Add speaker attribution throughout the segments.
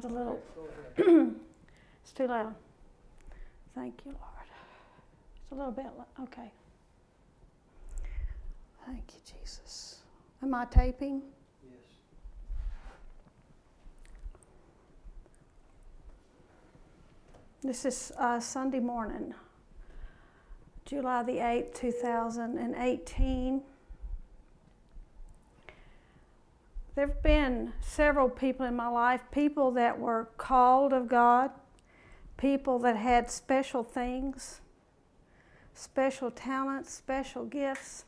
Speaker 1: sounds a little, it's too loud. Thank you, Lord. It's a little bit, okay. Thank you, Jesus. Am I taping?
Speaker 2: Yes.
Speaker 1: This is Sunday morning, July the 8th, 2018. There have been several people in my life, people that were called of God, people that had special things, special talents, special gifts.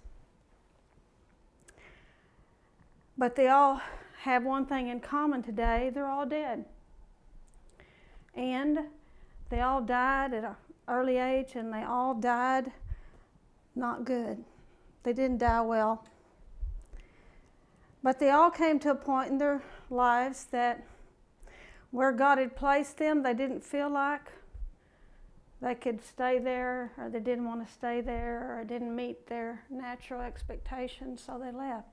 Speaker 1: But they all have one thing in common today: they're all dead. And they all died at an early age, and they all died not good. They didn't die well. But they all came to a point in their lives that where God had placed them, they didn't feel like they could stay there, or they didn't want to stay there, or it didn't meet their natural expectations, so they left.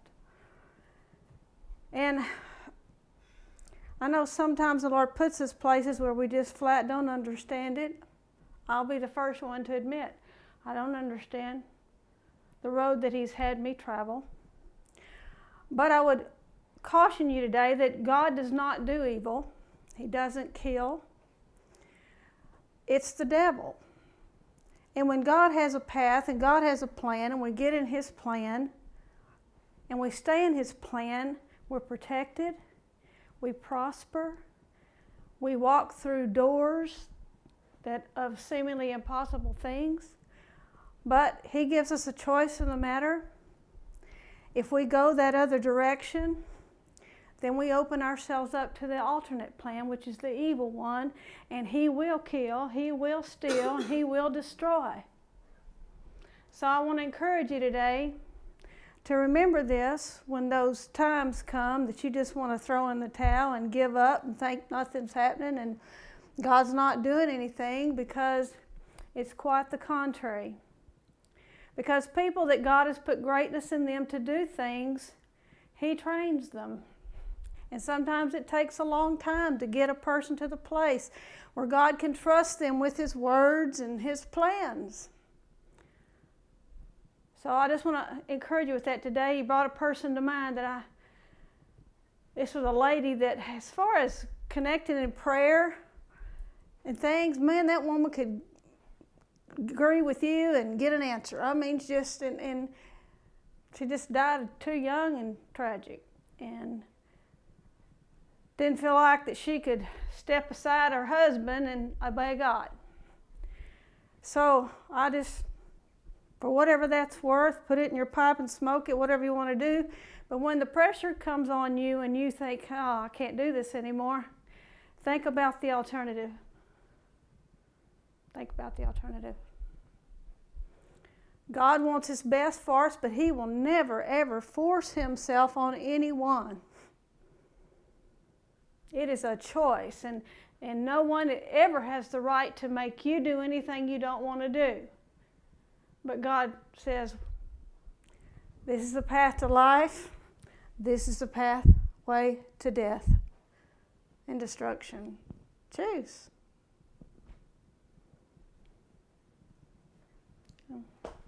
Speaker 1: And I know sometimes the Lord puts us places where we just flat don't understand it. I'll be the first one to admit I don't understand the road that He's had me travel. But I would caution you today that God does not do evil. He doesn't kill. It's the devil. And when God has a path and God has a plan, and we get in His plan and we stay in His plan, we're protected, we prosper, we walk through doors that of seemingly impossible things. But He gives us a choice in the matter. If we go that other direction, then we open ourselves up to the alternate plan, which is the evil one, and he will kill, he will steal, and he will destroy. So I want to encourage you today to remember this when those times come that you just want to throw in the towel and give up and think nothing's happening and God's not doing anything, because it's quite the contrary. Because people that God has put greatness in them to do things, He trains them. And sometimes it takes a long time to get a person to the place where God can trust them with His words and His plans. So I just want to encourage you with that today. You brought a person to mind that this was a lady that, as far as connecting in prayer and things, man, that woman could agree with you and get an answer. I mean, and she just died too young and tragic, and didn't feel like that she could step aside her husband and obey God. So I just, for whatever that's worth, put it in your pipe and smoke it, whatever you want to do. But when the pressure comes on you and you think, oh, I can't do this anymore, think about the alternative. Think about the alternative. God wants His best for us, but He will never, ever force Himself on anyone. It is a choice, and no one ever has the right to make you do anything you don't want to do. But God says, this is the path to life. This is the pathway to death and destruction. Choose.